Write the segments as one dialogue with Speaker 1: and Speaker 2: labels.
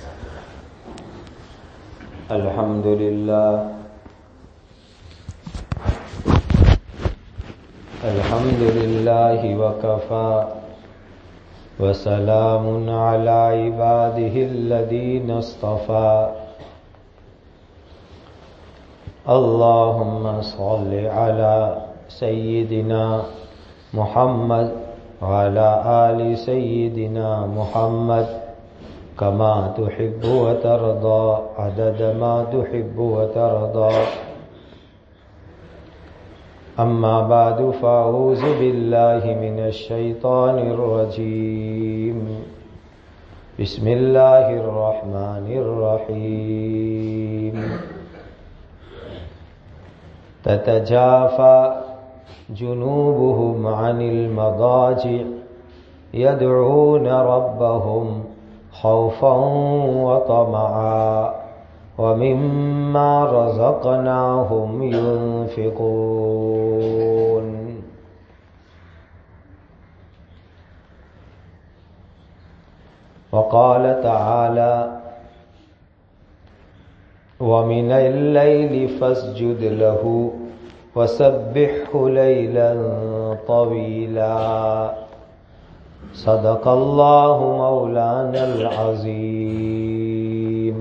Speaker 1: الحمد لله وكفى وسلام على عباده الذين اصطفى اللهم صل على سيدنا محمد وعلى آل سيدنا محمد كما تحب وترضى عدد ما تحب وترضى أما بعد فأعوذ بالله من الشيطان الرجيم بسم الله الرحمن الرحيم تتجافى جنوبهم عن المضاجع يدعون ربهم خوفا وطمعا ومما رزقناهم ينفقون وقال تعالى ومن الليل فاسجد له وسبحه ليلا طويلا صدق اللہ مولانا العظیم۔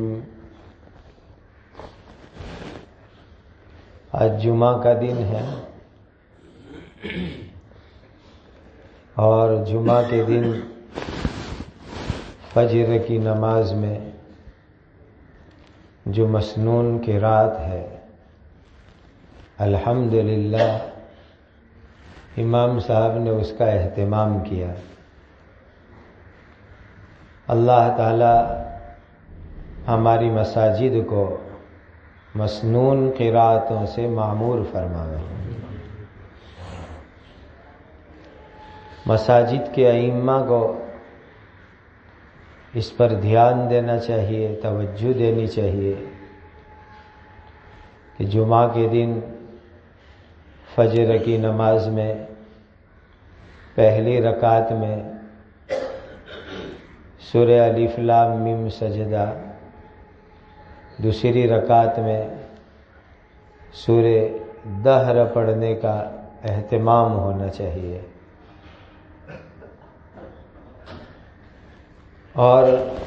Speaker 1: آج جمعہ کا دن ہے اور جمعہ کے دن فجر کی نماز میں جو مسنون قرات ہے، الحمدللہ امام صاحب نے اس کا اہتمام کیا۔ اللہ تعالی ہماری مساجد کو مسنون قراتوں سے معمور فرمائے۔ مساجد کے ائمہ کو اس پر دھیان دینا چاہیے، توجہ دینی چاہیے کہ جمعہ کے دن فجر کی نماز میں پہلی رکعت میں سورہ الف لام میم سجدہ، دوسری رکعت میں سورہ دہر پڑھنے کا اہتمام ہونا چاہیے، اور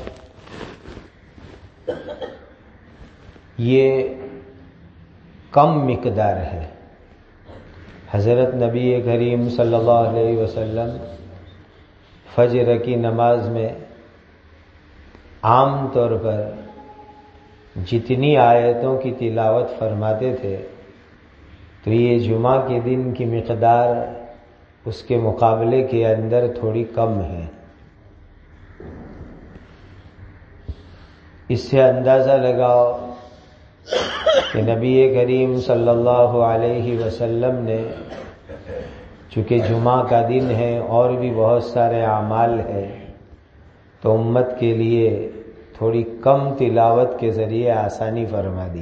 Speaker 1: یہ کم مقدار ہے۔ حضرت نبی کریم صلی اللہ علیہ وسلم فجر کی نماز میں عام طور پر جتنی آیتوں کی تلاوت فرماتے تھے تو یہ جمعہ کے دن کی مقدار اس کے مقابلے کے اندر تھوڑی کم ہے۔ اس سے اندازہ لگاؤ کہ نبی کریم صلی اللہ علیہ وسلم نے، چونکہ جمعہ کا دن ہے اور بھی بہت سارے اعمال ہیں، تو امت کے لیے تھوڑی کم تلاوت کے ذریعے آسانی فرما دی۔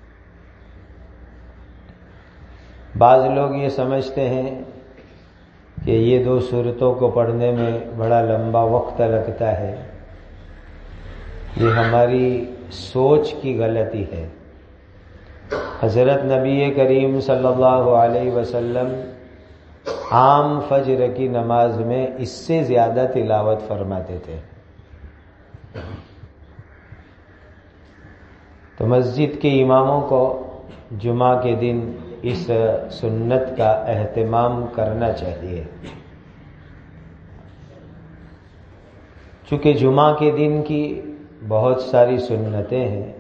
Speaker 1: بعض لوگ یہ سمجھتے ہیں کہ یہ دو سورتوں کو پڑھنے میں بڑا لمبا وقت لگتا ہے، یہ ہماری سوچ کی غلطی ہے۔ حضرت نبی کریم صلی اللہ علیہ وسلم عام فجر کی نماز میں اس سے زیادہ تلاوت فرماتے تھے۔ تو مسجد کے اماموں کو جمعہ کے دن اس سنت کا اہتمام کرنا چاہیے، چونکہ جمعہ کے دن کی بہت ساری سنتیں ہیں۔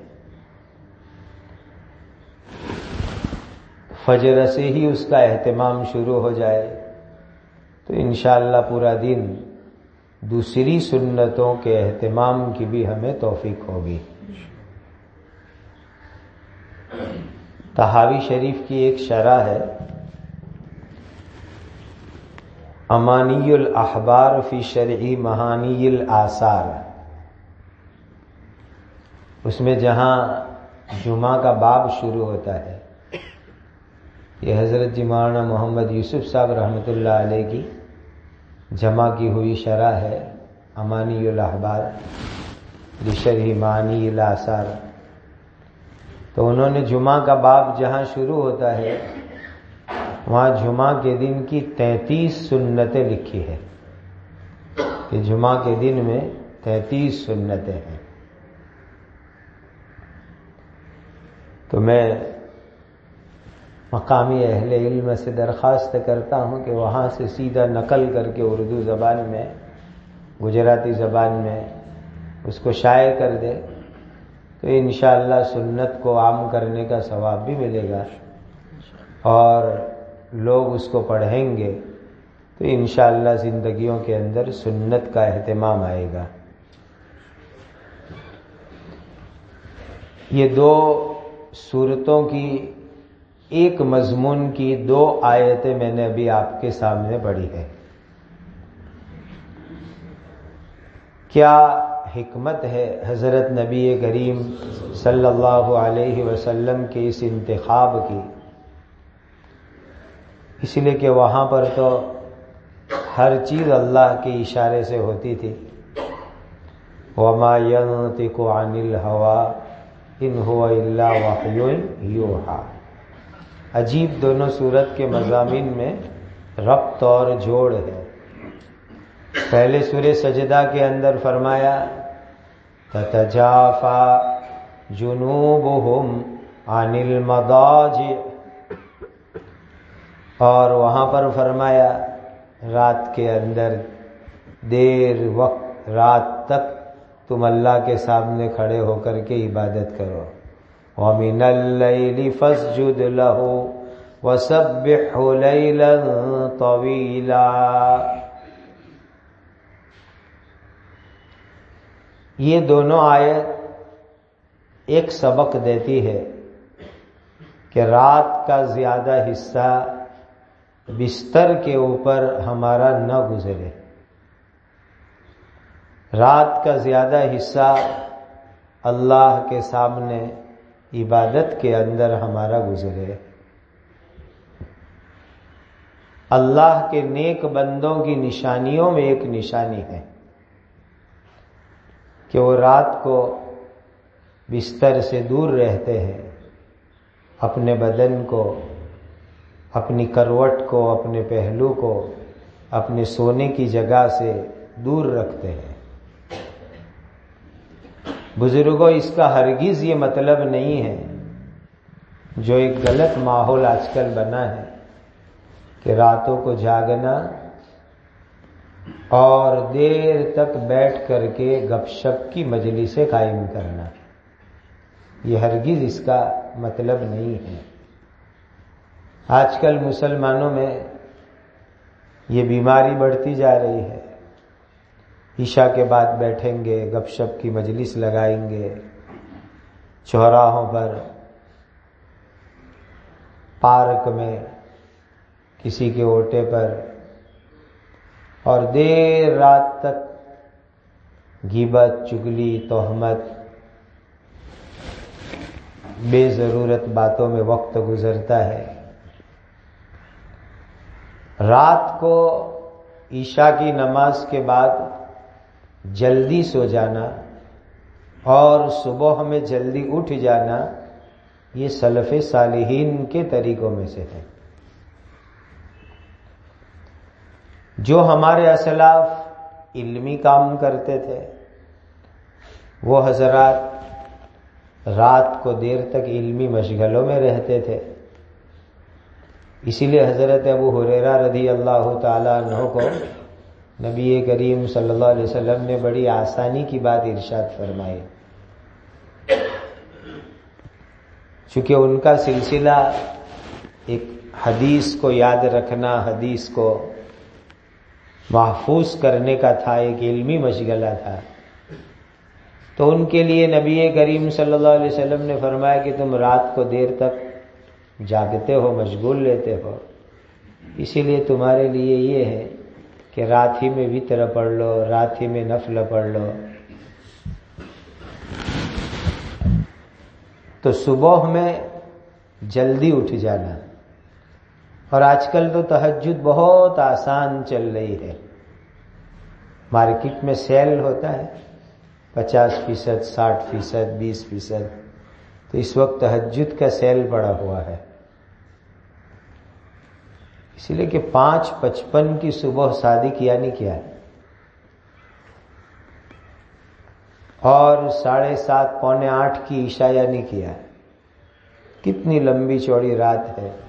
Speaker 1: فجر سے ہی اس کا اہتمام شروع ہو جائے تو انشاءاللہ پورا دن دوسری سنتوں کے اہتمام کی بھی ہمیں توفیق ہوگی۔ طحاوی شریف کی ایک شرح ہے، امانی الاحبار فی شرع معانی الآثار، اس میں جہاں جمعہ کا باب شروع ہوتا ہے، یہ حضرت جی مولانا محمد یوسف صاحب رحمۃ اللہ علیہ کی جمع کی ہوئی شرح ہے امانی الاحبار۔ لشرح معانی الآثار. تو انہوں نے جمعہ کا باب جہاں شروع ہوتا ہے وہاں جمعہ کے دن کی 33 سنتیں لکھی ہے کہ جمعہ کے دن میں 33 سنتیں ہیں. تو میں مقامی اہل علم سے درخواست کرتا ہوں کہ وہاں سے سیدھا نقل کر کے اردو زبان میں، گجراتی زبان میں اس کو شائع کر دے تو انشاءاللہ سنت کو عام کرنے کا ثواب بھی ملے گا، اور لوگ اس کو پڑھیں گے تو انشاءاللہ زندگیوں کے اندر سنت کا اہتمام آئے گا. یہ 2 سورتوں کی ایک مضمون کی 2 آیتیں میں نے ابھی آپ کے سامنے پڑھی ہے. کیا حکمت ہے حضرت نبی کریم صلی اللہ علیہ وسلم کے اس انتخاب کی؟ اس لیے کہ وہاں پر تو ہر چیز اللہ کے اشارے سے ہوتی تھی. وما ينطق عن الهوى ان هو الا وحی یوحی. عجیب دونوں سورت کے مضامین میں ربط اور جوڑ ہے. پہلے سورہ سجدہ کے اندر فرمایا تتجافا جنوبہم عن المضاجع، اور وہاں پر فرمایا رات کے اندر دیر وقت رات تک تم اللہ کے سامنے کھڑے ہو کر کے عبادت کرو. وَمِنَ اللَّيْلِ فَاسْجُدْ لَهُ وَسَبِّحْهُ لَيْلًا طَوِيلًا. یہ دونوں آیت ایک سبق دیتی ہے کہ رات کا زیادہ حصہ بستر کے اوپر ہمارا نہ گزرے، رات کا زیادہ حصہ اللہ کے سامنے عبادت کے اندر ہمارا گزرے. اللہ کے نیک بندوں کی نشانیوں میں ایک نشانی ہے کہ وہ رات کو بستر سے دور رہتے ہیں، اپنے بدن کو، اپنی کروٹ کو، اپنے پہلو کو اپنے سونے کی جگہ سے دور رکھتے ہیں. بزرگوں، اس کا ہرگز یہ مطلب نہیں ہے جو ایک غلط ماحول آج کل بنا ہے کہ راتوں کو جاگنا اور دیر تک بیٹھ کر کے گپ شپ کی مجلسیں قائم کرنا. یہ ہرگز اس کا مطلب نہیں ہے. آج کل مسلمانوں میں یہ بیماری بڑھتی جا رہی ہے. عشاء کے بعد بیٹھیں گے، گپ شپ کی مجلس لگائیں گے چوراہوں پر، پارک میں، کسی کے اوٹے پر، اور دیر رات تک غیبت، چگلی، تہمت، بے ضرورت باتوں میں وقت گزرتا ہے. رات کو عشاء کی نماز کے بعد جلدی سو جانا اور صبح میں جلدی اٹھ جانا یہ سلف صالحین کے طریقوں میں سے ہے. جو ہمارے اسلاف علمی کام کرتے تھے وہ حضرات رات کو دیر تک علمی مشغلوں میں رہتے تھے. اسی لیے حضرت ابو ہریرہ رضی اللہ تعالیٰ عنہ کو نبی کریم صلی اللہ علیہ وسلم نے بڑی آسانی کی بات ارشاد فرمائی. چونکہ ان کا سلسلہ ایک حدیث کو یاد رکھنا، حدیث کو محفوظ کرنے کا تھا، ایک علمی مشغلہ تھا، تو ان کے لیے نبی کریم صلی اللہ علیہ وسلم نے فرمایا کہ تم رات کو دیر تک جاگتے ہو، مشغول لیتے ہو، اسی لیے تمہارے لیے یہ ہے کہ رات ہی میں وتر پڑھ لو، رات ہی میں نفل پڑھ لو. تو صبح میں جلدی اٹھ جانا. اور آج کل تو تہجد بہت آسان چل رہی ہے. مارکیٹ میں سیل ہوتا ہے، 50%, 60%, 20%. تو اس وقت تہجد کا سیل پڑا ہوا ہے. اس لیے کہ 5:55 کی صبح صادق یعنی کیا ہے، اور 7:30 پونے 8 کی عشاء یعنی کیا ہے. کتنی لمبی چوڑی رات ہے.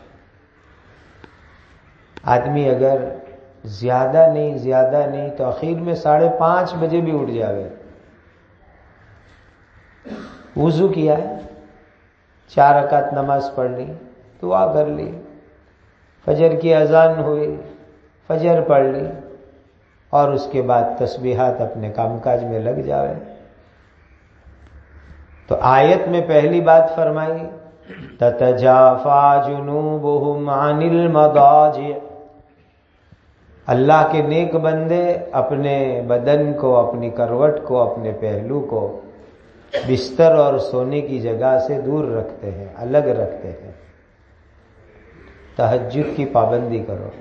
Speaker 1: آدمی اگر زیادہ نہیں تو آخر میں 5:30 بجے بھی اٹھ جاوے، وضو کیا ہے، 4 رکعت نماز پڑھ لی، دعا کر لی، فجر کی اذان ہوئی، فجر پڑھ لی، اور اس کے بعد تسبیحات اپنے کام کاج میں لگ جاوے. تو آیت میں پہلی بات فرمائی تتجافا جنوبہم عن المضاجع. اللہ کے نیک بندے اپنے بدن کو، اپنی کروٹ کو، اپنے پہلو کو بستر اور سونے کی جگہ سے دور رکھتے ہیں، الگ رکھتے ہیں. تہجد کی پابندی کرو،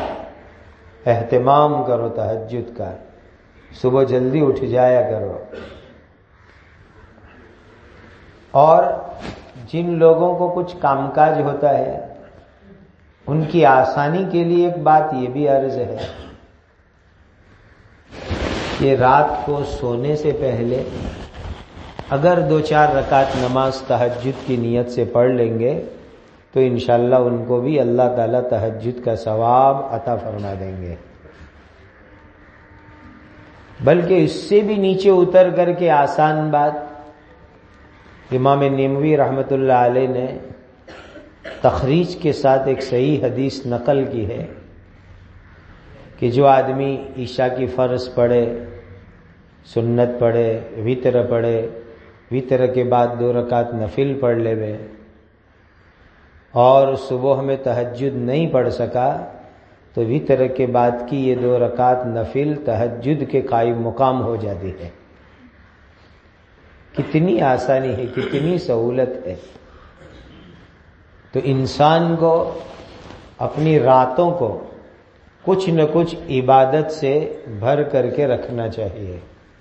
Speaker 1: اہتمام کرو تہجد کا، صبح جلدی اٹھ جایا کرو. اور جن لوگوں کو کچھ کام کاج ہوتا ہے ان کی آسانی کے لیے ایک بات یہ بھی عرض ہے کہ رات کو سونے سے پہلے اگر 2-4 رکعت نماز تہجد کی نیت سے پڑھ لیں گے تو انشاءاللہ ان کو بھی اللہ تعالیٰ تہجد کا ثواب عطا فرما دیں گے. بلکہ اس سے بھی نیچے اتر کر کے آسان بات امام نیموی رحمۃ اللہ علیہ نے تخریج کے ساتھ ایک صحیح حدیث نقل کی ہے کہ جو آدمی عشاء کی فرض پڑھے، سنت پڑھے، وتر پڑھے، وتر کے بعد 2 رکعت نفل پڑھ لے اور صبح میں تہجد نہیں پڑھ سکا تو وتر کے بعد کی یہ 2 رکعت نفل تہجد کے قائم مقام ہو جاتی ہے. کتنی آسانی ہے، کتنی سہولت ہے. تو انسان کو اپنی راتوں کو کچھ نہ کچھ عبادت سے بھر کر کے رکھنا چاہیے.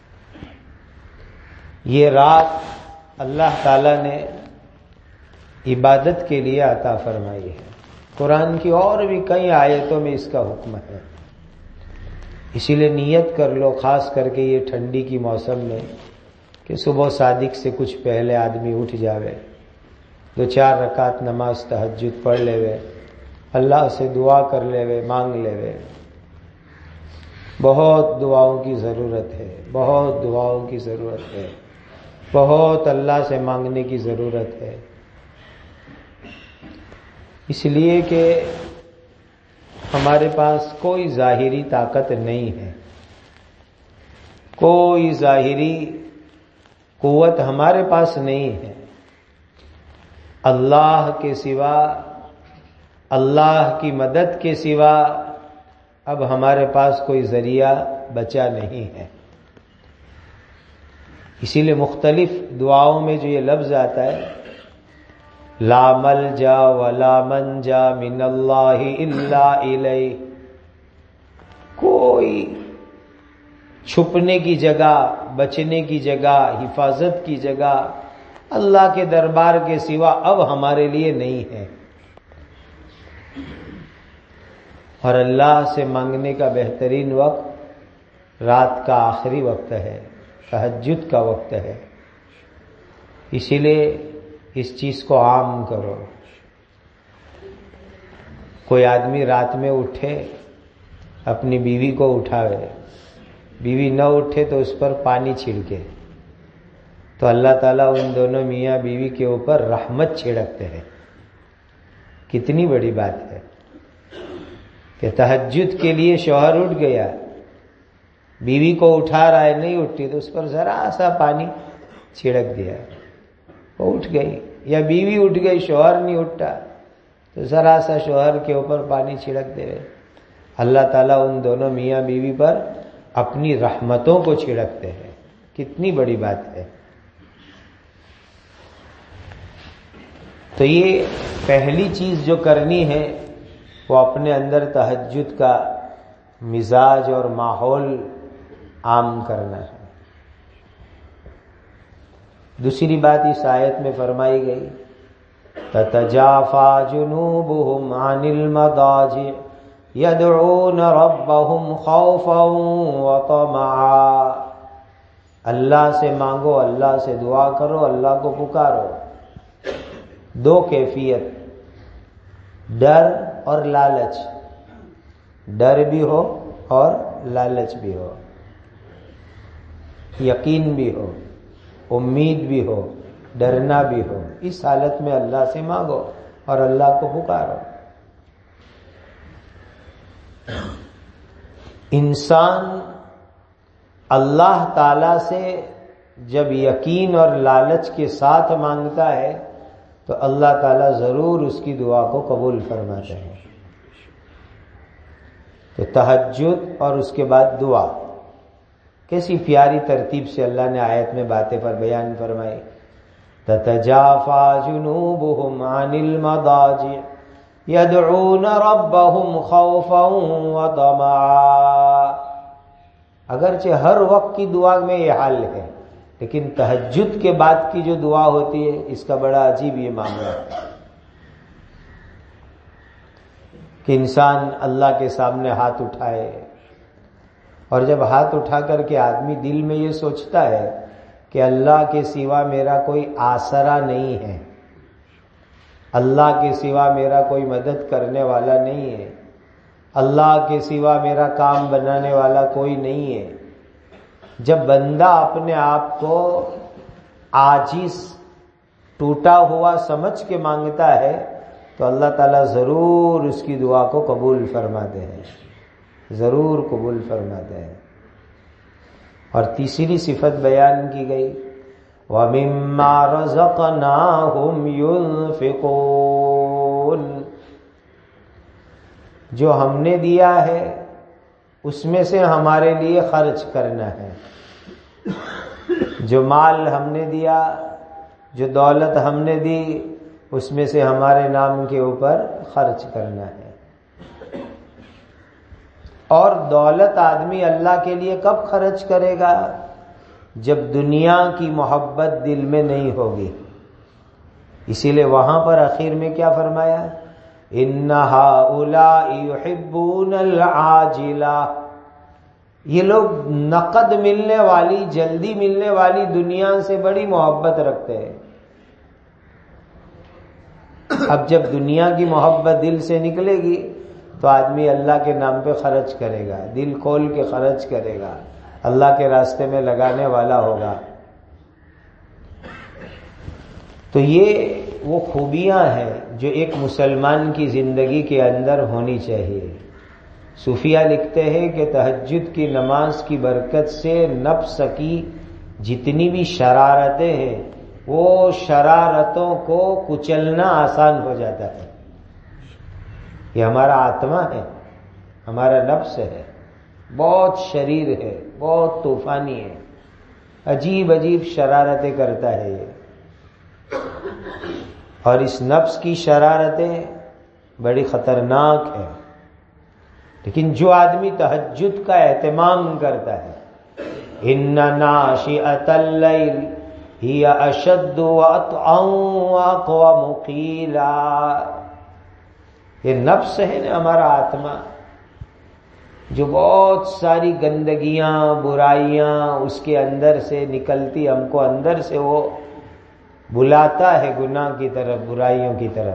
Speaker 1: یہ رات اللہ تعالیٰ نے عبادت کے لیے عطا فرمائی ہے. قرآن کی اور بھی کئی آیتوں میں اس کا حکم ہے. اسی لیے نیت کر لو، خاص کر کے یہ ٹھنڈی کی موسم میں، کہ صبح صادق سے کچھ پہلے آدمی اٹھ جاوے، 2-4 رکعت نماز تہجد پڑھ لے، اللہ سے دعا کر لے، مانگ لے. بہت دعاؤں کی ضرورت ہے، بہت دعاؤں کی ضرورت ہے، بہت اللہ سے مانگنے کی ضرورت ہے. اس لیے کہ ہمارے پاس کوئی ظاہری طاقت نہیں ہے، کوئی ظاہری قوت ہمارے پاس نہیں ہے. اللہ کے سوا، اللہ کی مدد کے سوا اب ہمارے پاس کوئی ذریعہ بچا نہیں ہے. اسی لیے مختلف دعاؤں میں جو یہ لفظ آتا ہے لا ملجا ولا منجا من اللہ الا الیہ، کوئی چھپنے کی جگہ، بچنے کی جگہ، حفاظت کی جگہ اللہ کے دربار کے سوا اب ہمارے لیے نہیں ہے. اور اللہ سے مانگنے کا بہترین وقت رات کا آخری وقت ہے، تہجد کا وقت ہے. اسی لیے اس چیز کو عام کرو. کوئی آدمی رات میں اٹھے، اپنی بیوی کو اٹھاوے، بیوی نہ اٹھے تو اس پر پانی چھڑکے، تو اللہ تعالیٰ ان دونوں میاں بیوی کے اوپر رحمت چھڑکتے ہیں. کتنی بڑی بات ہے کہ تہجد کے لیے شوہر اٹھ گیا، بیوی کو اٹھا رہا ہے، نہیں اٹھی تو اس پر ذرا سا پانی چھڑک دیا، وہ اٹھ گئی. یا بیوی اٹھ گئی، شوہر نہیں اٹھا تو ذرا سا شوہر کے اوپر پانی چھڑک دے. اللہ تعالیٰ ان دونوں میاں بیوی پر اپنی رحمتوں کو چھڑکتے ہیں. کتنی بڑی بات ہے. تو یہ پہلی چیز جو کرنی ہے وہ اپنے اندر تہجد کا مزاج اور ماحول عام کرنا ہے. دوسری بات اس آیت میں فرمائی گئی تتجافى جنوبهم عن المضاجع يدعون ربهم خوفا وطمعا، اللہ سے مانگو، اللہ سے دعا کرو، اللہ کو پکارو۔ دو کیفیت، ڈر اور لالچ، ڈر بھی ہو اور لالچ بھی ہو، یقین بھی ہو، امید بھی ہو، ڈرنا بھی ہو۔ اس حالت میں اللہ سے مانگو اور اللہ کو پکارو۔ انسان اللہ تعالی سے جب یقین اور لالچ کے ساتھ مانگتا ہے تو اللہ تعالیٰ ضرور اس کی دعا کو قبول فرماتے ہیں۔ تو تہجد اور اس کے بعد دعا، کیسی پیاری ترتیب سے اللہ نے آیت میں باتیں پر بیان فرمائی۔ تتجافى جنوبهم عن المضاجع يدعون ربهم خوفا وطمعا۔ اگرچہ ہر وقت کی دعا میں یہ حال ہے، لیکن تہجد کے بعد کی جو دعا ہوتی ہے اس کا بڑا عجیب یہ معاملہ ہے کہ انسان اللہ کے سامنے ہاتھ اٹھائے، اور جب ہاتھ اٹھا کر کے آدمی دل میں یہ سوچتا ہے کہ اللہ کے سوا میرا کوئی آسرا نہیں ہے، اللہ کے سوا میرا کوئی مدد کرنے والا نہیں ہے، اللہ کے سوا میرا کام بنانے والا کوئی نہیں ہے، جب بندہ اپنے آپ کو عاجز ٹوٹا ہوا سمجھ کے مانگتا ہے تو اللہ تعالیٰ ضرور اس کی دعا کو قبول فرماتے ہیں، ضرور قبول فرماتے ہیں۔ اور تیسری صفت بیان کی گئی وَمِمَّا رَزَقْنَاهُمْ يُنْفِقُونَ، جو ہم نے دیا ہے اس میں سے ہمارے لیے خرچ کرنا ہے، جو مال ہم نے دیا، جو دولت ہم نے دی، اس میں سے ہمارے نام کے اوپر خرچ کرنا ہے۔ اور دولت آدمی اللہ کے لیے کب خرچ کرے گا؟ جب دنیا کی محبت دل میں نہیں ہوگی۔ اسی لیے وہاں پر آخر میں کیا فرمایا؟ إِنَّ هَؤُلَاءِ يُحِبُّونَ الْعَاجِلَةَ، یہ لوگ نقد ملنے والی، جلدی ملنے والی دنیا سے بڑی محبت رکھتے ہیں۔ اب جب دنیا کی محبت دل سے نکلے گی تو آدمی اللہ کے نام پہ خرچ کرے گا، دل کھول کے خرچ کرے گا، اللہ کے راستے میں لگانے والا ہوگا۔ تو یہ وہ خوبیاں ہیں جو ایک مسلمان کی زندگی کے اندر ہونی چاہیے۔ صوفیہ لکھتے ہیں کہ تہجد کی نماز کی برکت سے نفس کی جتنی بھی شرارتیں ہیں وہ شرارتوں کو کچلنا آسان ہو جاتا ہے۔ یہ ہمارا آتما ہے، ہمارا نفس ہے، بہت شریر ہے، بہت طوفانی ہے، عجیب عجیب شرارتیں کرتا ہے یہ۔ اور اس نفس کی شرارتیں بڑی خطرناک ہیں، لیکن جو آدمی تہجد کا اہتمام کرتا ہے، ان ناشئۃ اللیل ہی اشد وأطعا وأقوم قیلا، یہ نفس ہے نا ہمارا آتما، جو بہت ساری گندگیاں، برائیاں اس کے اندر سے نکلتی، ہم کو اندر سے وہ بلاتا ہے گناہ کی طرف، برائیوں کی طرف۔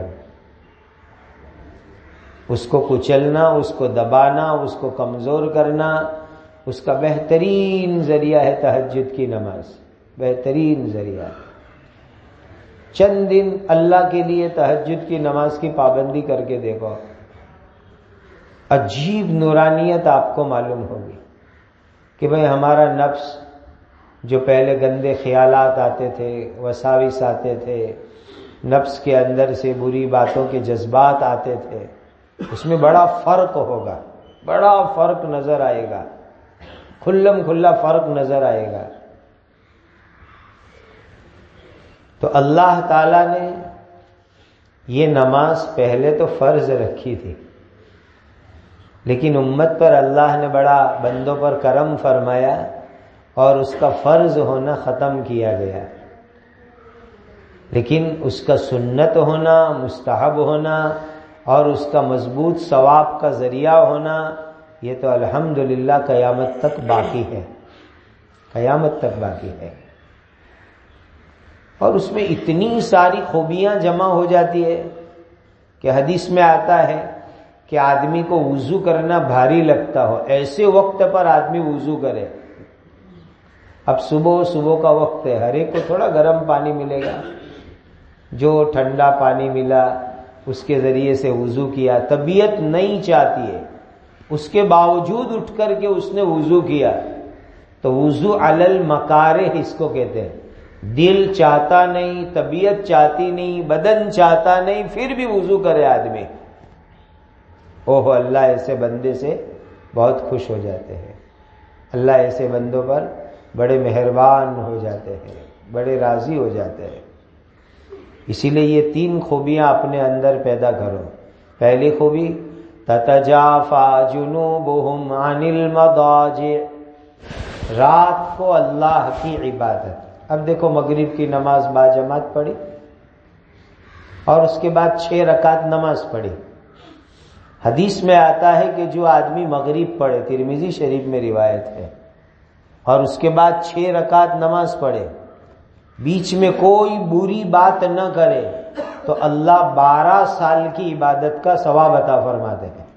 Speaker 1: اس کو کچلنا، اس کو دبانا، اس کو کمزور کرنا، اس کا بہترین ذریعہ ہے تہجد کی نماز، بہترین ذریعہ۔ چند دن اللہ کے لیے تہجد کی نماز کی پابندی کر کے دیکھو، عجیب نورانیت آپ کو معلوم ہوگی کہ بھئی ہمارا نفس جو پہلے گندے خیالات آتے تھے، وساوس آتے تھے، نفس کے اندر سے بری باتوں کے جذبات آتے تھے، اس میں بڑا فرق ہوگا، بڑا فرق نظر آئے گا، کھلم کھلا فرق نظر آئے گا۔ تو اللہ تعالیٰ نے یہ نماز پہلے تو فرض رکھی تھی، لیکن امت پر اللہ نے بڑا بندوں پر کرم فرمایا اور اس کا فرض ہونا ختم کیا گیا۔ لیکن اس کا سنت ہونا، مستحب ہونا اور اس کا مضبوط ثواب کا ذریعہ ہونا، یہ تو الحمدللہ قیامت تک باقی ہے، قیامت تک باقی ہے۔ اور اس میں اتنی ساری خوبیاں جمع ہو جاتی ہے کہ حدیث میں آتا ہے کہ آدمی کو وضو کرنا بھاری لگتا ہو، ایسے وقت پر آدمی وضو کرے۔ اب صبح کا وقت ہے، ہر ایک کو تھوڑا گرم پانی ملے گا، جو ٹھنڈا پانی ملا اس کے ذریعے سے وضو کیا، طبیعت نہیں چاہتی ہے، اس کے باوجود اٹھ کر کے اس نے وضو کیا، تو وضو علی المکارہ اس کو کہتے ہیں۔ دل چاہتا نہیں، طبیعت چاہتی نہیں، بدن چاہتا نہیں، پھر بھی وضو کرے آدمی، اوہ اللہ ایسے بندے سے بہت خوش ہو جاتے ہیں، اللہ ایسے بندوں پر بڑے مہربان ہو جاتے ہیں، بڑے راضی ہو جاتے ہیں۔ اسی لیے یہ 3 خوبیاں اپنے اندر پیدا کرو۔ پہلی خوبی تتجافى جنوبهم عن المضاجع، رات کو اللہ کی عبادت۔ اب دیکھو مغرب کی نماز باجماعت پڑھی اور اس کے بعد 6 رکعت نماز پڑھی۔ حدیث میں آتا ہے کہ جو آدمی مغرب پڑھے، ترمذی شریف میں روایت ہے، اور اس کے بعد 6 رکعت نماز پڑھے، بیچ میں کوئی بری بات نہ کرے، تو اللہ 12 سال کی عبادت کا ثواب عطا فرماتے ہیں۔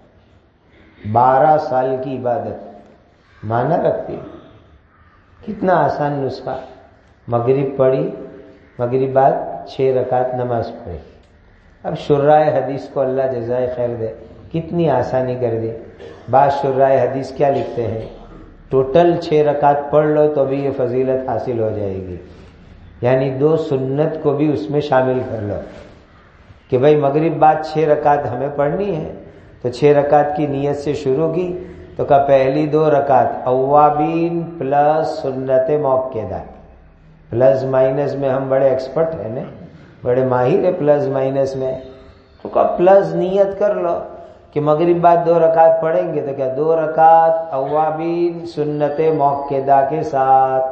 Speaker 1: 12 سال کی عبادت معنی رکھتی ہے۔ کتنا آسان نسخہ، مغرب پڑھی، مغرب بعد 6 رکعت نماز پڑھی۔ اب شرائع حدیث کو اللہ جزائے خیر دے، کتنی آسانی کر دی۔ بعض شرائع حدیث کیا لکھتے ہیں، ٹوٹل 6 رکعت پڑھ لو تو بھی یہ فضیلت حاصل ہو جائے گی، یعنی 2 سنت کو بھی اس میں شامل کر لو کہ بھائی مغرب بعد 6 رکعت ہمیں پڑھنی ہے، تو 6 رکعت کی نیت سے شروع کی تو کہا پہلی 2 رکعت اوابین پلس سنت موقدہ، پلس مائنس میں ہم بڑے ایکسپرٹ ہیں نا، بڑے ماہر ہیں پلس مائنس میں، تو کہا پلس نیت کر لو کہ مغرب بعد 2 رکعت پڑھیں گے، تو کیا 2 رکعت اوابین سنت موقدہ کے ساتھ،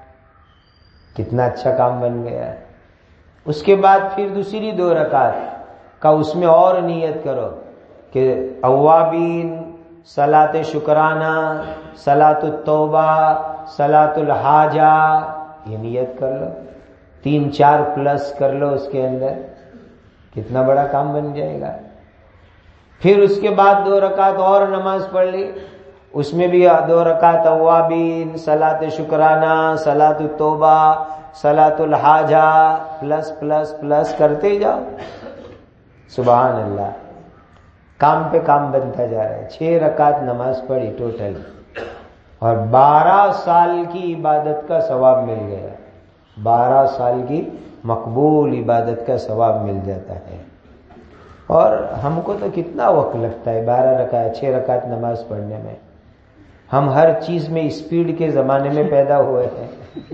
Speaker 1: کتنا اچھا کام بن گیا۔ اس کے بعد پھر دوسری 2 رکعت کا اس میں اور نیت کرو کہ اوابین صلاۃ شکرانہ، صلاۃ التوبہ، صلاۃ الحاجہ، یہ نیت کر لو، 3-4 پلس کر لو اس کے اندر، کتنا بڑا کام بن جائے گا۔ پھر اس کے بعد 2 رکعت اور نماز پڑھ لی، اس میں بھی 2 رکعت اوابین، صلاۃ شکرانہ، صلاۃ التوبہ، صلاۃ الحاجہ، پلس پلس پلس کرتے جاؤ، سبحان اللہ، کام پہ کام بنتا جا رہا ہے۔ 6 رکعت نماز پڑھی ٹوٹل، اور 12 سال کی عبادت کا ثواب مل گیا، 12 سال کی مقبول عبادت کا ثواب مل جاتا ہے۔ اور ہم کو تو کتنا وقت لگتا ہے 12 رکعت 6 رکعت نماز پڑھنے میں، ہم ہر چیز میں اسپیڈ کے زمانے میں پیدا ہوئے ہیں،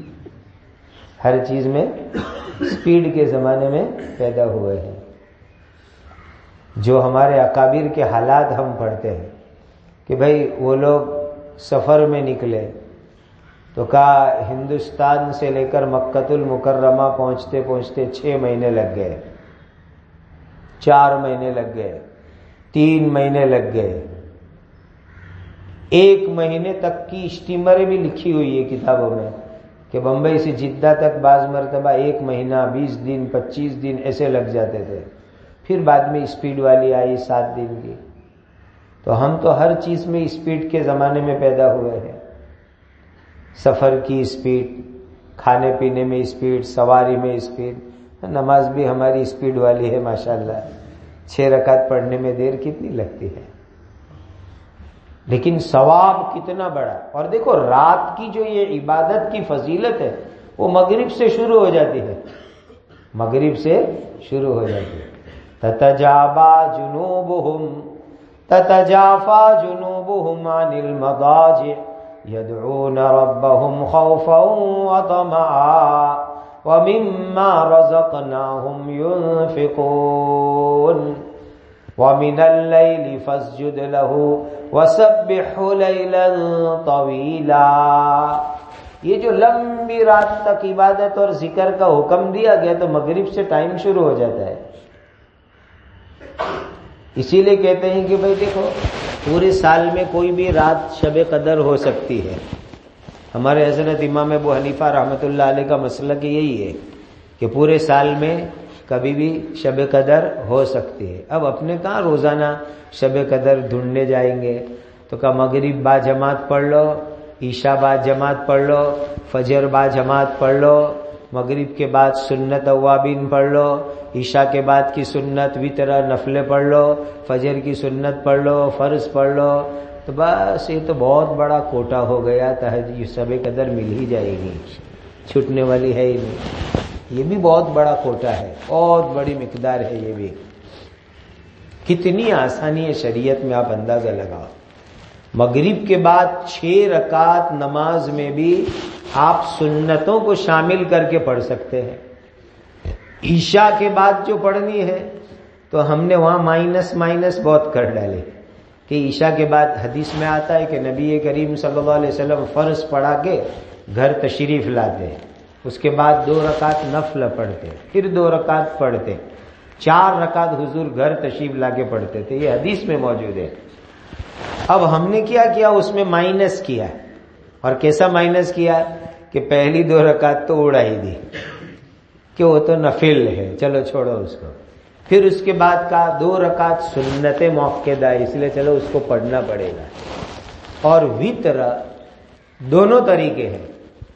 Speaker 1: ہر چیز میں اسپیڈ کے زمانے میں پیدا ہوئے ہیں۔ جو ہمارے اکابر کے حالات ہم پڑھتے ہیں کہ بھئی وہ لوگ سفر میں نکلے تو کہا ہندوستان سے لے کر مکۃ المکرمہ پہنچتے پہنچتے 6 مہینے لگ گئے، 4 مہینے لگ گئے، 3 مہینے لگ گئے، 1 مہینے تک کی اسٹیمریں بھی لکھی ہوئی ہے کتابوں میں کہ بمبئی سے جدہ تک بعض مرتبہ 1 مہینہ 20 دن 25 دن ایسے لگ جاتے تھے، پھر بعد میں اسپیڈ والی آئی 7 دن کی۔ تو ہم تو ہر چیز میں اسپیڈ کے زمانے میں پیدا ہوئے ہیں، سفر کی اسپیڈ، کھانے پینے میں اسپیڈ، سواری میں اسپیڈ، نماز بھی ہماری اسپیڈ والی ہے ماشاءاللہ، 6 رکعت پڑھنے میں دیر کتنی لگتی ہے، لیکن ثواب کتنا بڑا۔ اور دیکھو رات کی جو یہ عبادت کی فضیلت ہے وہ مغرب سے شروع ہو جاتی ہے، مغرب سے شروع ہو جاتی ہے۔ تتجافى جنوبهم عن المضاجع يدعون ربهم خوفا وطمعا ومما رزقناهم ينفقون ومن الليل فاسجد له وسبحه ليلا طويلا۔ یہ جو لمبی رات تک عبادت اور ذکر کا حکم دیا گیا تو مغرب سے ٹائم شروع ہو جاتا ہے. اسی لیے کہتے ہیں کہ بھئی دیکھو پورے سال میں کوئی بھی رات شب قدر ہو سکتی ہے. ہمارے حضرت امام ابو حنیفہ رحمۃ اللہ علیہ کا مسلک یہی ہے کہ پورے سال میں کبھی بھی شب قدر ہو سکتی ہے. اب اپنے کہاں روزانہ شب قدر ڈھونڈنے جائیں گے؟ تو کہا مغرب با جماعت پڑھ لو، عشاء بعد جماعت پڑھ لو، فجر بعد جماعت پڑھ لو، مغرب کے بعد سنت اوابین پڑھ لو، عشاء کے بعد کی سنت وتر نفلیں پڑھ لو، فجر کی سنت پڑھ لو، فرض پڑھ لو. تو بس یہ تو بہت بڑا کوٹا ہو گیا، تہجد شب قدر مل ہی جائے گی، چھٹنے والی ہے ہی نہیں. یہ بھی بہت بڑا کوٹا ہے، بہت بڑی مقدار ہے. یہ بھی کتنی آسانی ہے شریعت میں، آپ اندازہ لگاؤ. مغرب کے بعد 6 رکعت نماز میں بھی آپ سنتوں کو شامل کر کے پڑھ سکتے ہیں. عشاء کے بعد جو پڑھنی ہے تو ہم نے وہاں مائنس بہت کر ڈالے کہ عشاء کے بعد حدیث میں آتا ہے کہ نبی کریم صلی اللہ علیہ وسلم فرض پڑھا کے گھر تشریف لاتے، اس کے بعد 2 رکعت نفل پڑھتے، پھر 2 رکعت پڑھتے، 4 رکعت حضور گھر تشریف لا کے پڑھتے تھے. یہ حدیث میں موجود ہے. اب ہم نے کیا کیا؟ اس میں مائنس کیا. اور کیسا مائنس کیا کہ پہلی 2 رکعت تو اڑا ہی دی کہ وہ تو نفل ہے، چلو چھوڑو اس کو. پھر اس کے بعد کا 2 رکعت سنت موقدہ، اس لیے چلو اس کو پڑھنا پڑے گا. اور وتر دونوں طریقے ہیں،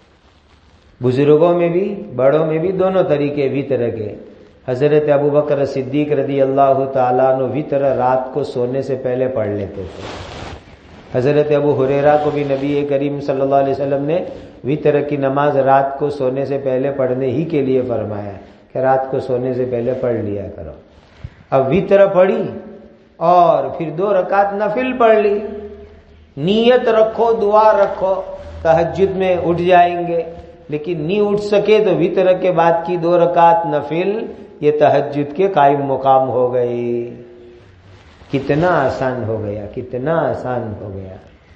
Speaker 1: بزرگوں میں بھی بڑوں میں بھی دونوں طریقے وتر کے. حضرت ابو بکر صدیق رضی اللہ تعالیٰ عنہ وتر رات کو سونے سے پہلے پڑھ لیتے تھے. حضرت ابو ہریرہ کو بھی نبی کریم صلی اللہ علیہ وسلم نے وتر کی نماز رات کو سونے سے پہلے پڑھنے ہی کے لیے فرمایا کہ رات کو سونے سے پہلے پڑھ لیا کرو. اب وتر پڑھی اور پھر 2 رکعت نفل پڑھ لی. نیت رکھو، دعا رکھو تہجد میں اٹھ جائیں گے، لیکن نہیں اٹھ سکے تو وتر کے بعد کی 2 رکعت نفل یہ تہجد کے قائم مقام ہو گئی. کتنا آسان ہو گیا، کتنا آسان ہو گیا.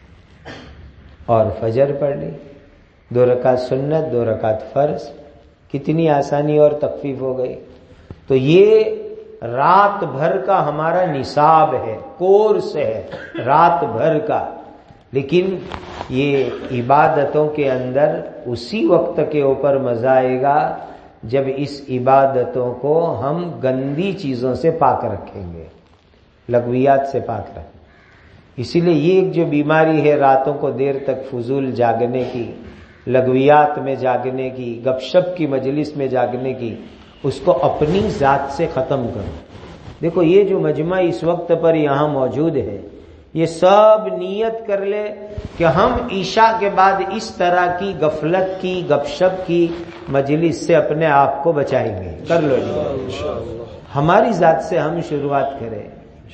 Speaker 1: اور فجر پڑھ لی، 2 رکعت سنت 2 رکعت فرض، کتنی آسانی اور تخفیف ہو گئی. تو یہ رات بھر کا ہمارا نصاب ہے، کورس ہے رات بھر کا. لیکن یہ عبادتوں کے اندر اسی وقت کے اوپر مزہ آئے گا جب اس عبادتوں کو ہم گندی چیزوں سے پاک رکھیں گے، لغویات سے پاک رکھیں. اسی لیے یہ ایک جو بیماری ہے راتوں کو دیر تک فضول جاگنے کی، لغویات میں جاگنے کی، گپ شپ کی مجلس میں جاگنے کی، اس کو اپنی ذات سے ختم کرو. دیکھو یہ جو مجمع اس وقت پر یہاں موجود ہے، یہ سب نیت کر لے کہ ہم عشاء کے بعد اس طرح کی غفلت کی، گپ شپ کی مجلس سے اپنے آپ کو بچائیں گے. کر لو ہماری ذات سے ہم شروعات کریں.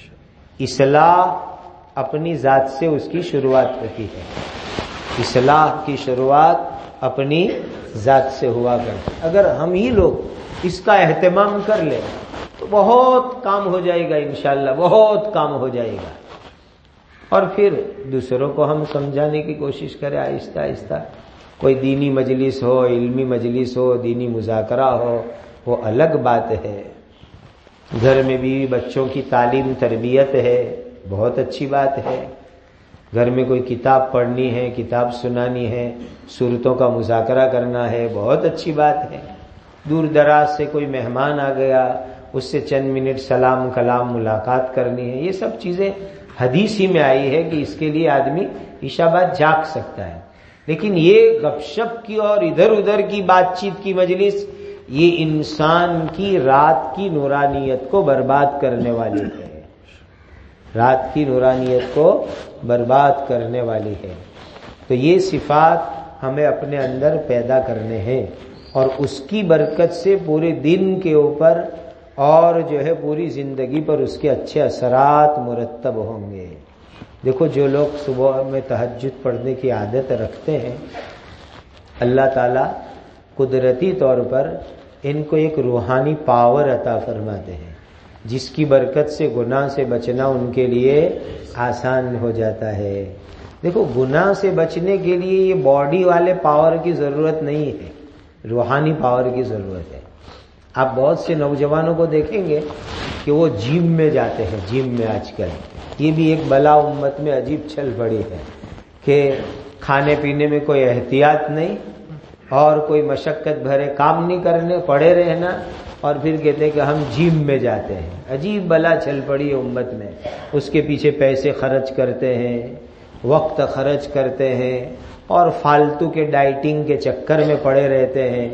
Speaker 1: اصلاح اپنی ذات سے اس کی شروعات ہوتی ہے. اصلاح کی شروعات اپنی ذات سے ہوا کرتی. اگر ہم ہی لوگ اس کا اہتمام کر لیں تو بہت کام ہو جائے گا، انشاءاللہ بہت کام ہو جائے گا. اور پھر دوسروں کو ہم سمجھانے کی کوشش کریں آہستہ آہستہ. کوئی دینی مجلس ہو، علمی مجلس ہو، دینی مذاکرہ ہو، وہ الگ بات ہے. گھر میں بھی بچوں کی تعلیم تربیت ہے، بہت اچھی بات ہے. گھر میں کوئی کتاب پڑھنی ہے، کتاب سنانی ہے، صورتوں کا مذاکرہ کرنا ہے، بہت اچھی بات ہے. دور دراز سے کوئی مہمان آ گیا، اس سے چند منٹ سلام کلام ملاقات کرنی ہے. یہ سب چیزیں حدیث ہی میں آئی ہے کہ اس کے لیے آدمی عشاء بعد جاگ سکتا ہے. لیکن یہ گپ شپ کی اور ادھر ادھر کی بات چیت کی مجلس، یہ انسان کی رات کی نورانیت کو برباد کرنے والی ہے. رات کی نورانیت کو برباد کرنے والی ہے. تو یہ صفات ہمیں اپنے اندر پیدا کرنے ہیں، اور اس کی برکت سے پورے دن کے اوپر اور جو ہے پوری زندگی پر اس کے اچھے اثرات مرتب ہوں گے. دیکھو جو لوگ صبح میں تہجد پڑھنے کی عادت رکھتے ہیں، اللہ تعالیٰ قدرتی طور پر ان کو ایک روحانی پاور عطا فرماتے ہیں، جس کی برکت سے گناہ سے بچنا ان کے لیے آسان ہو جاتا ہے. دیکھو گناہ سے بچنے کے لیے یہ باڈی والے پاور کی ضرورت نہیں ہے، روحانی پاور کی ضرورت ہے۔ آپ بہت سے نوجوانوں کو دیکھیں گے کہ وہ جم میں جاتے ہیں، جم میں آج کل یہ بھی ایک بلا امت میں عجیب چل پڑی ہے کہ کھانے پینے میں کوئی احتیاط نہیں اور کوئی مشقت بھرے کام نہیں کرنے، پڑے رہنا، اور پھر کہتے ہیں کہ ہم جم میں جاتے ہیں۔ عجیب بلا چل پڑی ہے امت میں، اس کے پیچھے پیسے خرچ کرتے ہیں، وقت خرچ کرتے ہیں اور فالتو کے ڈائٹنگ کے چکر میں پڑے رہتے ہیں۔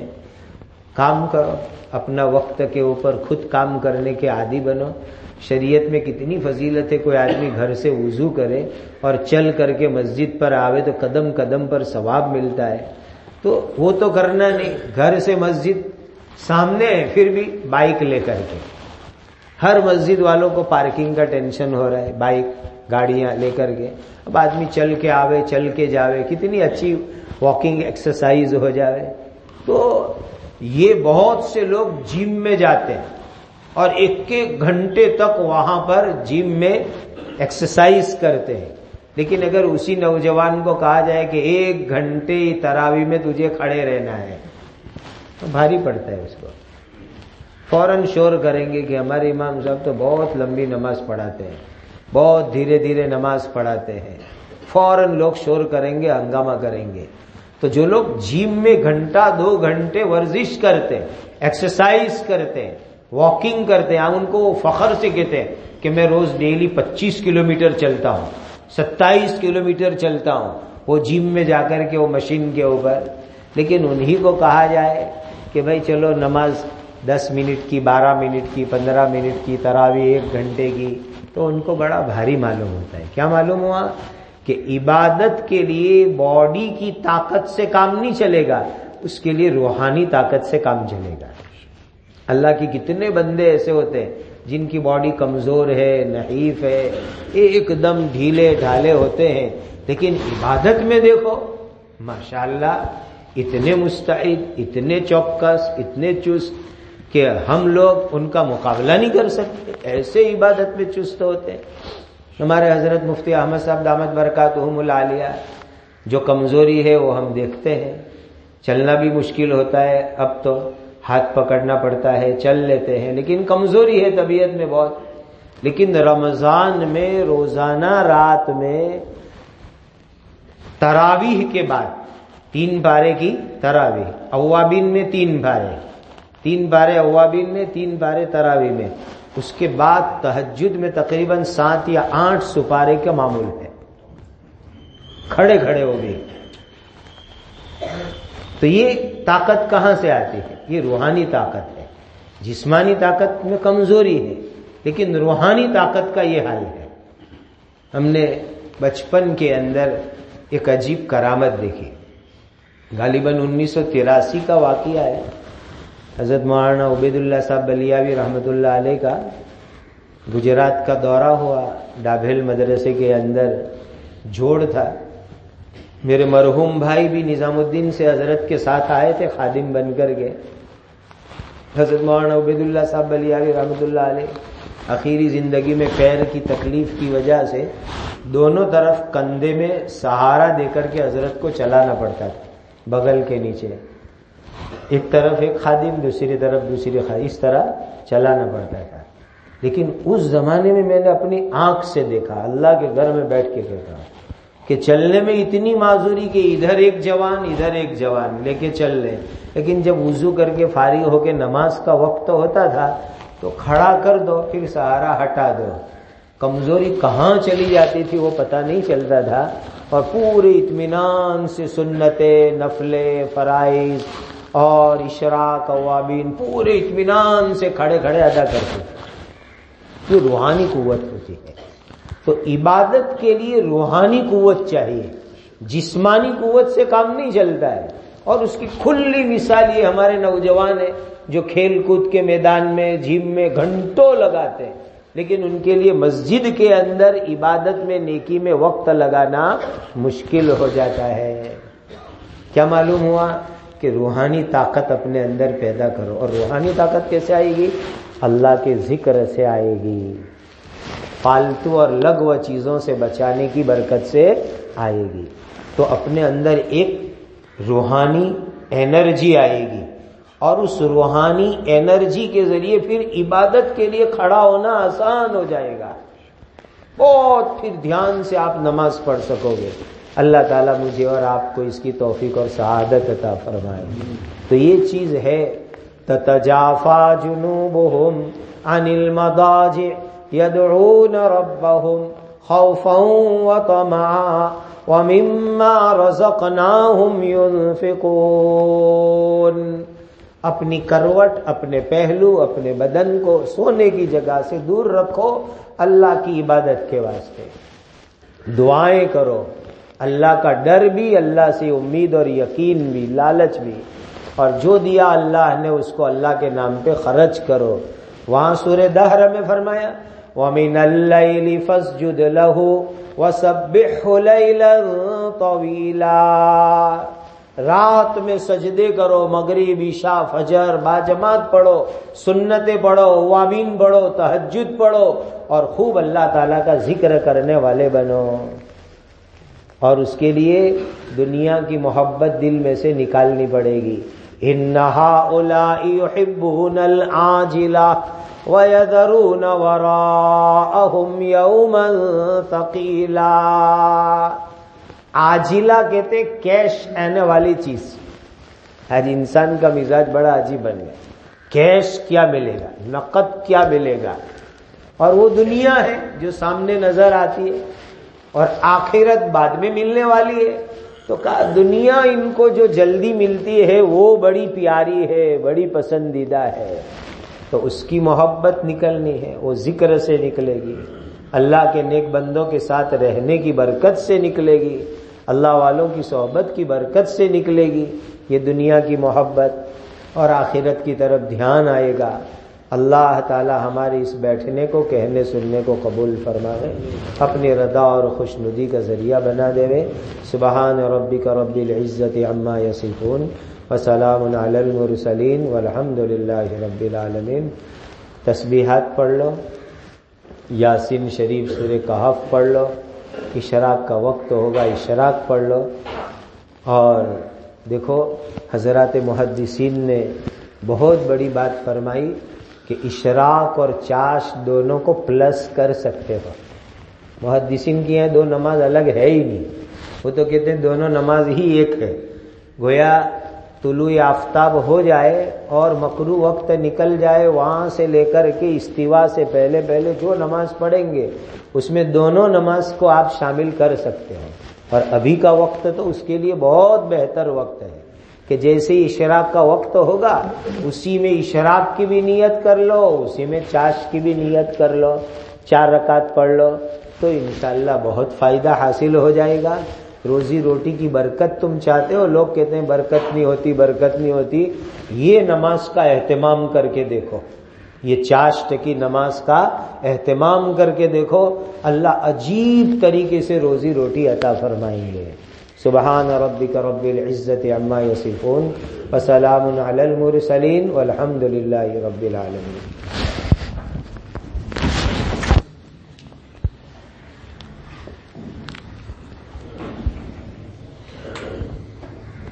Speaker 1: کام کرو، اپنا وقت کے اوپر خود کام کرنے کے عادی بنو۔ شریعت میں کتنی فضیلت ہے، کوئی آدمی گھر سے وضو کرے اور چل کر کے مسجد پر آوے تو قدم قدم پر ثواب ملتا ہے، تو وہ تو کرنا نہیں، گھر سے مسجد سامنے ہے پھر بھی بائک لے کر کے، ہر مسجد والوں کو پارکنگ کا ٹینشن ہو رہا ہے، بائک گاڑیاں لے کر کے، اب آدمی چل کے آوے، چل کے جاوے، کتنی اچھی واکنگ ایکسرسائز ہو جاوے۔ تو یہ بہت سے لوگ جم میں جاتے ہیں اور ایک ایک گھنٹے تک وہاں پر جم میں ایکسرسائز کرتے ہیں، لیکن اگر اسی نوجوان کو کہا جائے کہ 1 گھنٹے تراویح میں تجھے کھڑے رہنا ہے تو بھاری پڑتا ہے اس کو، فوراً شور کریں گے کہ ہمارے امام صاحب تو بہت لمبی نماز پڑھاتے ہیں، بہت دھیرے دھیرے نماز پڑھاتے ہیں، فوراً لوگ شور کریں گے، ہنگامہ کریں گے۔ تو جو لوگ جم میں گھنٹہ 2 گھنٹے ورزش کرتے ہیں، ایکسرسائز کرتے ہیں، واکنگ کرتے ہیں، ہم ان کو فخر سے کہتے ہیں کہ میں روز ڈیلی 25 کلومیٹر چلتا ہوں، 27 کلومیٹر چلتا ہوں، وہ جم میں جا کر کے وہ مشین کے اوپر۔ لیکن انہی کو کہا جائے کہ بھائی چلو نماز 10 منٹ کی، 12 منٹ کی، 15 منٹ کی، تراویح 1 گھنٹے کی، تو ان کو بڑا بھاری معلوم ہوتا ہے۔ کیا معلوم ہوا؟ کہ عبادت کے لیے باڈی کی طاقت سے کام نہیں چلے گا، اس کے لیے روحانی طاقت سے کام چلے گا۔ اللہ کی کتنے بندے ایسے ہوتے ہیں جن کی باڈی کمزور ہے، نحیف ہے، ایک دم ڈھیلے ڈھالے ہوتے ہیں، لیکن عبادت میں دیکھو ماشاءاللہ اتنے مستعد، اتنے چوکس، اتنے چست کہ ہم لوگ ان کا مقابلہ نہیں کر سکتے، ایسے عبادت میں چست ہوتے ہیں۔ ہمارے حضرت مفتی احمد صاحب دامت برکاتہم العالیہ، جو کمزوری ہے وہ ہم دیکھتے ہیں، چلنا بھی مشکل ہوتا ہے، اب تو ہاتھ پکڑنا پڑتا ہے، چل لیتے ہیں، لیکن کمزوری ہے طبیعت میں بہت۔ لیکن رمضان میں روزانہ رات میں تراویح کے بعد 3 پارے کی تراویح، اوابین میں 3 پارے، 3 پارے اوابین میں، 3 پارے تراویح میں، اس کے بعد تہجد میں تقریباً 7 یا 8 سپارے کا معمول ہے، کھڑے کھڑے ہو گئے۔ تو یہ طاقت کہاں سے آتی ہے؟ یہ روحانی طاقت ہے۔ جسمانی طاقت میں کمزوری ہے، لیکن روحانی طاقت کا یہ حال ہے۔ ہم نے بچپن کے اندر ایک عجیب کرامت دیکھی، غالباً 1983 کا واقعہ ہے۔ حضرت مولانا عبید اللہ صاحب بلیاوی رحمۃ اللہ علیہ کا گجرات کا دورہ ہوا، ڈابھیل مدرسے کے اندر جوڑ تھا۔ میرے مرحوم بھائی بھی نظام الدین سے حضرت کے ساتھ آئے تھے خادم بن کر کے۔ حضرت مولانا عبید اللہ صاحب بلیاوی رحمۃ اللہ علیہ آخری زندگی میں پیر کی تکلیف کی وجہ سے دونوں طرف کندھے میں سہارا دے کر کے حضرت کو چلانا پڑتا تھا، بغل کے نیچے ایک طرف ایک خادم، دوسری طرف دوسری خادم، اس طرح چلانا پڑتا تھا۔ لیکن اس زمانے میں میں نے اپنی آنکھ سے دیکھا، اللہ کے گھر میں بیٹھ کے دیکھا کہ چلنے میں اتنی معذوری کہ ادھر ایک جوان ادھر ایک جوان لے کے چل لیں، لیکن جب وضو کر کے فارغ ہو کے نماز کا وقت ہوتا تھا تو کھڑا کر دو پھر سہارا ہٹا دو، کمزوری کہاں چلی جاتی تھی وہ پتہ نہیں چلتا تھا، اور پورے اطمینان سے سنتیں، نفلیں، فرائض اور اشراق اوابین پورے اطمینان سے کھڑے کھڑے ادا کرتے تھے۔ یہ روحانی قوت ہوتی ہے۔ تو عبادت کے لیے روحانی قوت چاہیے، جسمانی قوت سے کام نہیں چلتا ہے۔ اور اس کی کھلی مثال یہ ہمارے نوجوان ہیں جو کھیل کود کے میدان میں، جم میں گھنٹوں لگاتے ہیں، لیکن ان کے لیے مسجد کے اندر عبادت میں، نیکی میں وقت لگانا مشکل ہو جاتا ہے۔ کیا معلوم ہوا؟ کہ روحانی طاقت اپنے اندر پیدا کرو۔ اور روحانی طاقت کیسے آئے گی؟ اللہ کے ذکر سے آئے گی، فالتو اور لغو چیزوں سے بچانے کی برکت سے آئے گی تو اپنے اندر ایک روحانی انرجی آئے گی، اور اس روحانی انرجی کے ذریعے پھر عبادت کے لیے کھڑا ہونا آسان ہو جائے گا، بہت پھر دھیان سے آپ نماز پڑھ سکو گے۔ اللہ تعالیٰ مجھے اور آپ کو اس کی توفیق اور سعادت عطا فرمائے۔ تو یہ چیز ہے، تتجافا جنوبہم عن المضاجع یدعون ربہم خوفا وطمعا ومما رزقناہم ينفقون۔ اپنی کروٹ، اپنے پہلو، اپنے بدن کو سونے کی جگہ سے دور رکھو اللہ کی عبادت کے واسطے، دعائیں کرو، اللہ کا ڈر بھی، اللہ سے امید اور یقین بھی، لالچ بھی، اور جو دیا اللہ نے اس کو اللہ کے نام پہ خرچ کرو۔ وہاں سورہ دہر میں فرمایا وَمِنَ اللَّيْلِ فَاسْجُدْ لَهُ وَسَبِّحْهُ لَيْلًا طَوِيلًا، رات میں سجدے کرو، مغرب عشاء فجر باجماعت پڑھو، سنتیں پڑھو، اوابین پڑھو، تہجد پڑھو، اور خوب اللہ تعالیٰ کا ذکر کرنے والے بنو۔ اور اس کے لیے دنیا کی محبت دل میں سے نکالنی پڑے گی۔ إِنَّ هَؤُلَاءِ يُحِبُّونَ الْعَاجِلَةَ وَيَذَرُونَ وَرَاءَهُمْ يَوْمًا ثَقِيلًا۔ عاجلہ کہتے کیش آنے والی چیز۔ آج انسان کا مزاج بڑا عجیب بن گیا، کیش کیا ملے گا، نقد کیا ملے گا، اور وہ دنیا ہے جو سامنے نظر آتی ہے، اور آخرت بعد میں ملنے والی ہے۔ تو کہا دنیا ان کو جو جلدی ملتی ہے وہ بڑی پیاری ہے، بڑی پسندیدہ ہے، تو اس کی محبت نکلنی ہے، وہ ذکر سے نکلے گی، اللہ کے نیک بندوں کے ساتھ رہنے کی برکت سے نکلے گی، اللہ والوں کی صحبت کی برکت سے نکلے گی یہ دنیا کی محبت، اور آخرت کی طرف دھیان آئے گا۔ اللہ تعالی ہمارے اس بیٹھنے کو، کہنے سننے کو قبول فرمائے، اپنی رضا اور خوشنودی کا ذریعہ بنا دے۔ سبحان ربک رب العزت عما یصفون وسلام علی المرسلین والحمد للہ رب العالمین۔ تسبیحات پڑھ لو، یاسین شریف سورہ کہف پڑھ لو، اشراق کا وقت ہوگا اشراق پڑھ لو، اور دیکھو حضرات محدثین نے بہت بڑی بات فرمائی کہ اشراق اور چاش دونوں کو پلس کر سکتے ہو۔ محدثین کی ہیں دو نماز الگ ہے ہی نہیں، وہ تو کہتے ہیں دونوں نماز ہی ایک ہے۔ گویا طلوع آفتاب ہو جائے اور مکروہ وقت نکل جائے، وہاں سے لے کر کے استوا سے پہلے پہلے جو نماز پڑھیں گے اس میں دونوں نماز کو آپ شامل کر سکتے ہیں۔ اور ابھی کا وقت تو اس کے لیے بہت بہتر وقت ہے کہ جیسے ہی اشراق کا وقت ہوگا اسی میں اشراق کی بھی نیت کر لو، اسی میں چاش کی بھی نیت کر لو، 4 رکعت پڑھ لو، تو انشاءاللہ بہت فائدہ حاصل ہو جائے گا۔ روزی روٹی کی برکت تم چاہتے ہو، لوگ کہتے ہیں برکت نہیں ہوتی، برکت نہیں ہوتی، یہ نماز کا اہتمام کر کے دیکھو، یہ چاشت کی نماز کا اہتمام کر کے دیکھو، اللہ عجیب طریقے سے روزی روٹی عطا فرمائیں گے۔ سبحان ربک رب العزت عما یصفون وسلام علی المرسلین والحمد للہ رب العالمین۔